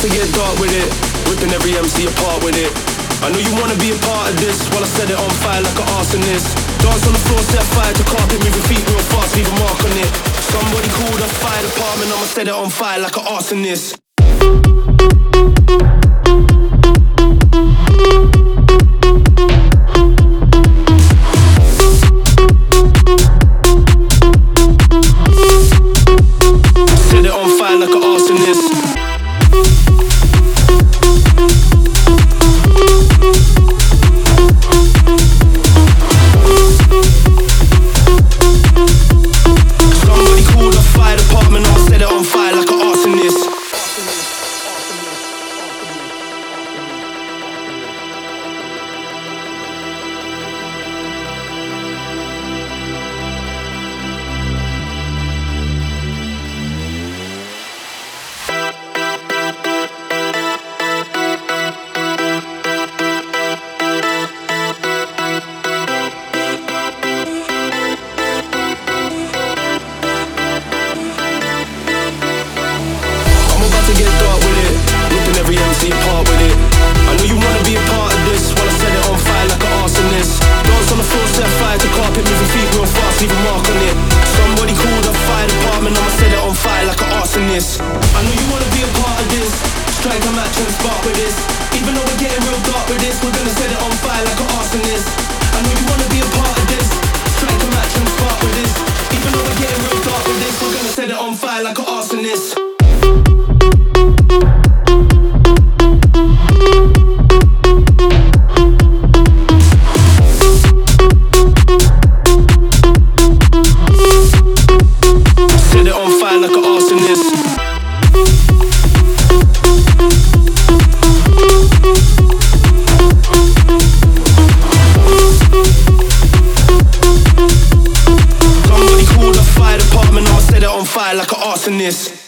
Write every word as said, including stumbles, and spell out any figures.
to get dark with it, ripping every M C apart with it. I know you wanna be a part of this, while I set it on fire like an arsonist. Dance on the floor, set fire to carpet, move your feet real fast, leave a mark on it. Somebody call the fire department, I'ma set it on fire like an arsonist. Set it on fire like an arsonist. Somebody call the fire department, I'ma set it on fire like an arsonist. To get dark with it, ripping every M C apart with it. I know you wanna be a part of this, while I set it on fire like an arsonist. Dance on the floor, set fire to carpet, move your feet real fast, leave a mark on it. Somebody call the fire department, I'ma set it on fire like an arsonist. I know you wanna be a part of this, strike a match and spark with this. Even though we're getting real dark with this, we're gonna set it on fire like an arsonist. I know you wanna be a part of this, strike a match and spark with this. Even though we're getting real dark with this, we're gonna set it on fire like an arsonist. Set it on fire like an arsonist. Somebody call the fire department, I'ma set it on fire like an arsonist.